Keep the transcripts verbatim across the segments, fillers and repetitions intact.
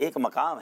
ایک مقام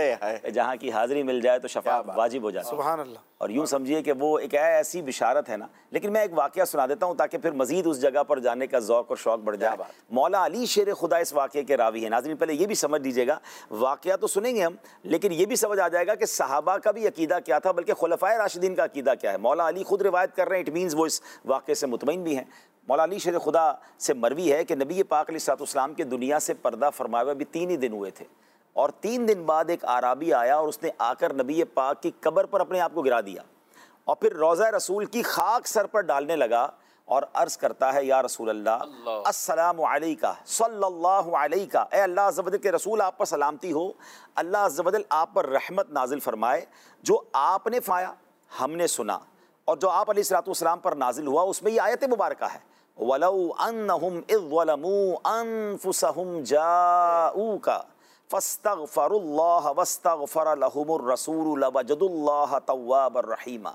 ہے جہاں کی حاضری مل جائے تو شفاعت واجب ہو جاتی ہے. سبحان اللہ. اور یوں سمجھیے کہ وہ ایک ایسی بشارت ہے نا. لیکن میں ایک واقعہ سنا دیتا ہوں تاکہ پھر مزید اس جگہ پر جانے کا ذوق اور شوق بڑھ جائے. مولا علی شیر خدا اس واقعے کے راوی ہیں. ناظرین پہلے یہ بھی سمجھ لیجیے گا, واقعہ تو سنیں گے ہم لیکن یہ بھی سمجھ آ جائے گا کہ صحابہ کا بھی عقیدہ کیا تھا بلکہ خلفائے راشدین کا عقیدہ کیا ہے. مولا علی خود روایت کر رہے ہیں, اٹ مینز وہ اس واقعے سے مطمئن بھی ہیں. مولا علی شیر خدا سے مروی ہے کہ نبی پاک علیہ الصلوۃ والسلام کے دنیا سے پردہ فرمائے ہوئے بھی تین ہی دن ہوئے تھے, اور تین دن بعد ایک اعرابی آیا اور اس نے آ کر نبی پاک کی قبر پر اپنے آپ کو گرا دیا اور پھر روضہ رسول کی خاک سر پر ڈالنے لگا اور عرض کرتا ہے, یا رسول اللہ السلام علیکہ صلی اللہ علیکہ, اے اللہ عز و جل کے رسول آپ پر سلامتی ہو, اللہ عز و جل آپ پر رحمت نازل فرمائے. جو آپ نے فرمایا ہم نے سنا, اور جو آپ علیہ الصلوۃ والسلام پر نازل ہوا اس میں یہ آیت مبارکہ ہے, وَلَوْ أَنَّهُمْ إِذْ ظَلَمُوا أَنفُسَهُمْ جَاءُوكَ فَاسْتَغْفَرُوا اللَّهَ وَاسْتَغْفَرَ لَهُمُ الرَّسُولُ لَوَجَدُوا اللَّهَ تَوَّابًا رَحِيمًا.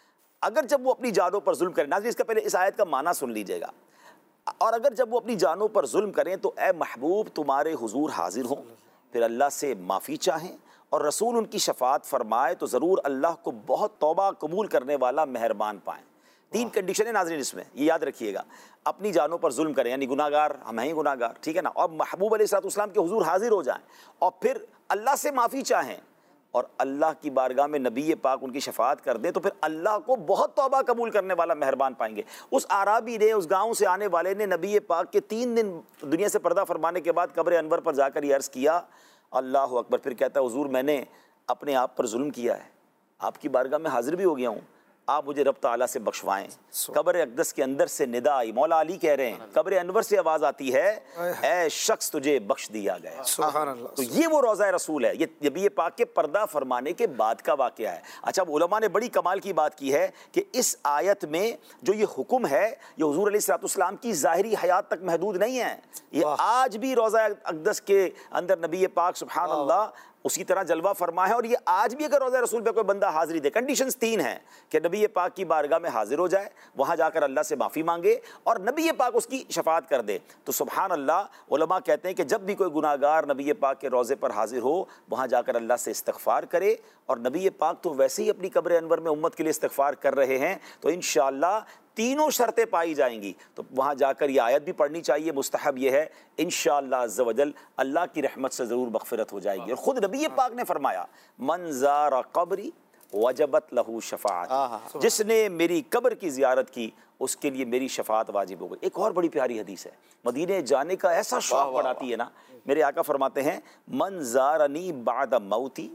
اگر جب وہ اپنی جانوں پر ظلم کریں, ناظرین اس کا پہلے اس آیت کا معنی سن لیجئے گا, اور اگر جب وہ اپنی جانوں پر ظلم کریں تو اے محبوب تمہارے حضور حاضر ہوں, پھر اللہ سے معافی چاہیں اور رسول ان کی شفاعت فرمائے تو ضرور اللہ کو بہت توبہ قبول کرنے والا مہربان پائیں. تین کنڈیشن ہے ناظرین اس میں, یہ یاد رکھیے گا. اپنی جانوں پر ظلم کریں یعنی گناہ گار ہم ہیں گناہ گار, ٹھیک ہے نا, اور محبوب علیہ الصلوۃ والسلام کے حضور حاضر ہو جائیں اور پھر اللہ سے معافی چاہیں اور اللہ کی بارگاہ میں نبی پاک ان کی شفاعت کر دیں تو پھر اللہ کو بہت توبہ قبول کرنے والا مہربان پائیں گے. اس اعرابی نے, اس گاؤں سے آنے والے نے نبی پاک کے تین دن دنیا سے پردہ فرمانے کے بعد قبر انور پر جا کر یہ عرض کیا, اللہ اکبر. پھر کہتا ہے, حضور میں نے اپنے آپ پر ظلم کیا ہے, آپ کی بارگاہ میں حاضر بھی ہو گیا ہوں, آپ مجھے رب تعالیٰ سے بخشوائیں. قبر اقدس کے اندر سے ندا آئی, مولا علی کہہ رہے ہیں قبر انور سے آواز آتی ہے, اے شخص تجھے بخش دیا گیا. سبحان اللہ. تو یہ وہ روضہ رسول ہے, یہ نبی پاک کے پردہ فرمانے کے بعد کا واقعہ ہے. اچھا علماء نے بڑی کمال کی بات کی ہے کہ اس آیت میں جو یہ حکم ہے یہ حضور علیہ الصلوۃ والسلام کی ظاہری حیات تک محدود نہیں ہے, یہ آج بھی روضہ اقدس کے اندر نبی پاک سبحان اللہ اسی طرح جلوہ فرما ہے. اور یہ آج بھی اگر روضہ رسول پہ کوئی بندہ حاضری دے, کنڈیشنز تین ہیں کہ نبی پاک کی بارگاہ میں حاضر ہو جائے, وہاں جا کر اللہ سے معافی مانگے اور نبی پاک اس کی شفاعت کر دے. تو سبحان اللہ علماء کہتے ہیں کہ جب بھی کوئی گناہ گار نبی پاک کے روضے پر حاضر ہو وہاں جا کر اللہ سے استغفار کرے, اور نبی پاک تو ویسے ہی اپنی قبر انور میں امت کے لیے استغفار کر رہے ہیں تو انشاءاللہ تینوں شرطیں پائی جائیں گی. تو وہاں جا کر یہ آیت بھی پڑھنی چاہیے, مستحب یہ ہے, انشاءاللہ عز و جل اللہ کی رحمت سے ضرور مغفرت ہو جائے گی. اور خود نبی پاک نے فرمایا, من زار قبری وجبت لہو شفاعت, جس نے میری قبر کی زیارت کی اس کے لیے میری شفاعت واجب ہو گئی. ایک اور بڑی پیاری حدیث ہے, مدینے جانے کا ایسا شوق بڑھاتی ہے نا. میرے آقا فرماتے ہیں, من زارنی بعد موتی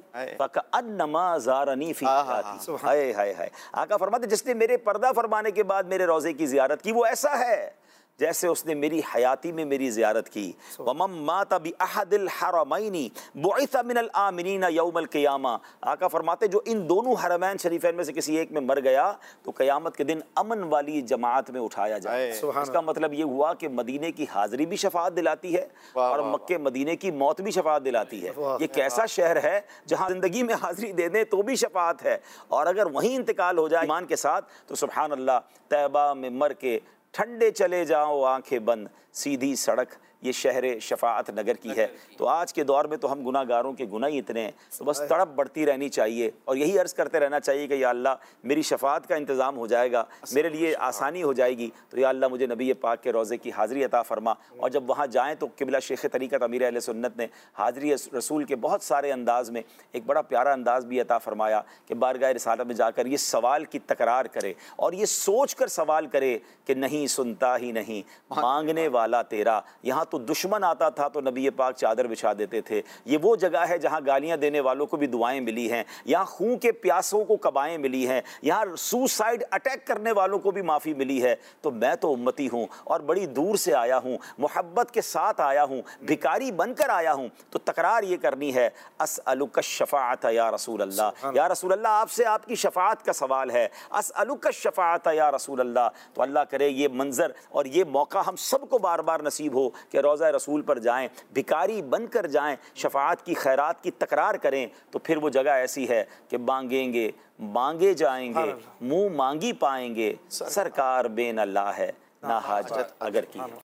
فکأنما زارنی فی حیاتی. ہائے ہائے ہائے. آقا فرماتے ہیں جس نے میرے پردہ فرمانے کے بعد میرے روضے کی زیارت کی وہ ایسا ہے جیسے اس نے میری حیاتی میں میری زیارت کی. وَمَن مَاتَ بِأَحَدِ الْحَرَمَيْنِ بُعِثَ مِنَ الْآمِنِينَ يَوْمَ الْقِيَامَةِ. آقا فرماتے جو ان دونوں حرمین شریفین میں سے کسی ایک میں مر گیا تو قیامت کے دن امن والی جماعت میں اٹھایا جائے. اس کا مطلب یہ ہوا کہ مدینے کی حاضری بھی شفاعت دلاتی ہے اور مکہ مدینے کی موت بھی شفاعت دلاتی ہے. یہ کیسا شہر ہے جہاں زندگی میں حاضری دے دیں تو بھی شفاعت ہے, اور اگر وہیں انتقال ہو جائے ایمان کے ساتھ تو سبحان اللہ, طیبہ میں مر کے ٹھنڈے چلے جاؤ آنکھیں بند, سیدھی سڑک یہ شہر شفاعت نگر کی ہے. تو آج کے دور میں تو ہم گناہ گاروں کے گناہ ہی اتنے ہیں تو بس تڑپ بڑھتی رہنی چاہیے اور یہی عرض کرتے رہنا چاہیے کہ یا اللہ میری شفاعت کا انتظام ہو جائے گا, میرے لیے آسانی ہو جائے گی, تو یا اللہ مجھے نبی پاک کے روضے کی حاضری عطا فرما. اور جب وہاں جائیں تو قبلہ شیخ طریقت امیر اہل سنت نے حاضری رسول کے بہت سارے انداز میں ایک بڑا پیارا انداز بھی عطا فرمایا کہ بارگاہ رسالت میں جا کر یہ سوال کی تکرار کرے اور یہ سوچ کر سوال کرے کہ نہیں سنتا ہی نہیں مانگنے والا تیرا. یہاں تو دشمن آتا تھا تو نبی پاک چادر بچھا دیتے تھے. یہ وہ جگہ ہے جہاں گالیاں دینے والوں کو بھی دعائیں ملی ہیں, یہاں خون کے پیاسوں کو قبائیں ملی ہیں, یہاں سوسائڈ اٹیک کرنے والوں کو بھی معافی ملی ہے. تو میں تو امتی ہوں اور بڑی دور سے آیا ہوں, محبت کے ساتھ آیا ہوں, بھکاری بن کر آیا ہوں, تو تکرار یہ کرنی ہے اسألک الشفاعت یا رسول اللہ, یا رسول اللہ آپ سے آپ کی شفاعت کا سوال ہے, اسألک الشفاعت یا رسول اللہ. تو اللہ کرے یہ منظر اور یہ موقع ہم سب کو بار بار نصیب ہو کہ روضہ رسول پر جائیں, بھکاری بن کر جائیں, شفاعت کی خیرات کی تکرار کریں. تو پھر وہ جگہ ایسی ہے کہ مانگیں گے مانگے جائیں گے, منہ مانگی پائیں گے, سرکار بے نہ لا ہے نہ حاجت اگر کی.